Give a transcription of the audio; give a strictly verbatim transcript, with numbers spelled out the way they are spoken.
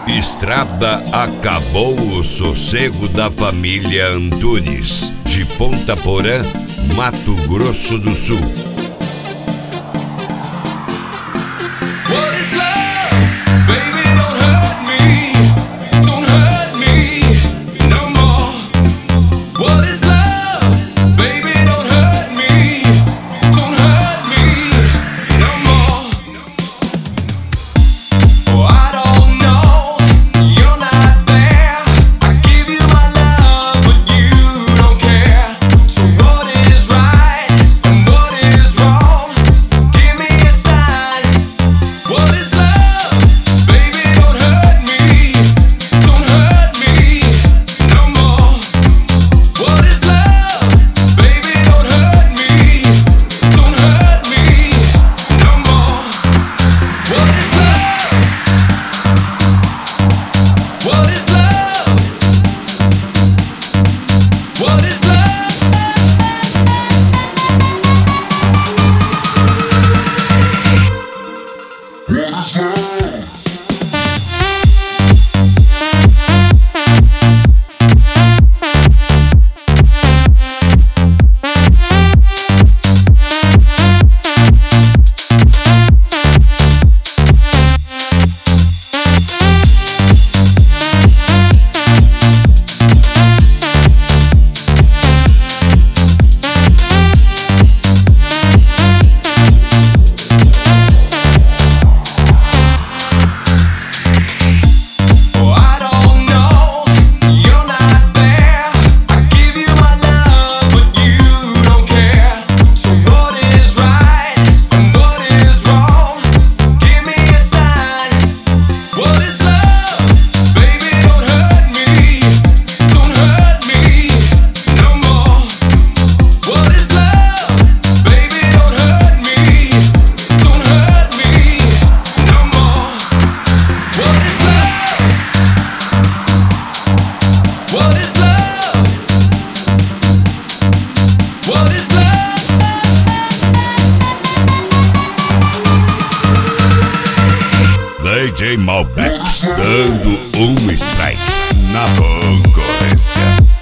Estrada acabou o sossego da família Antunes, de Ponta Porã, Mato Grosso do Sul. What is love? Baby, don't hurt me. Don't hurt me no more. What is love? Baby, don't hurt me. Don't hurt me no more. Oh, I don't know. You're not there. I give you my love, but you don't care. So what is right and what is wrong? Give me a sign. What is love? Baby, don't hurt me. Don't hurt me no more. What is love? Baby, don't hurt me. Don't hurt me no more. What is love? What is love? What is love? Oh, I don't know. You're not there. I give you my love, but you don't care. So what is right and what is wrong? Give me a sign. What is love? Baby, don't hurt me. Don't hurt me no more. What is love? Baby, don't hurt me. Don't hurt me no more. What is love? What is love? What is love? D J Malbec, dando um strike na concorrência.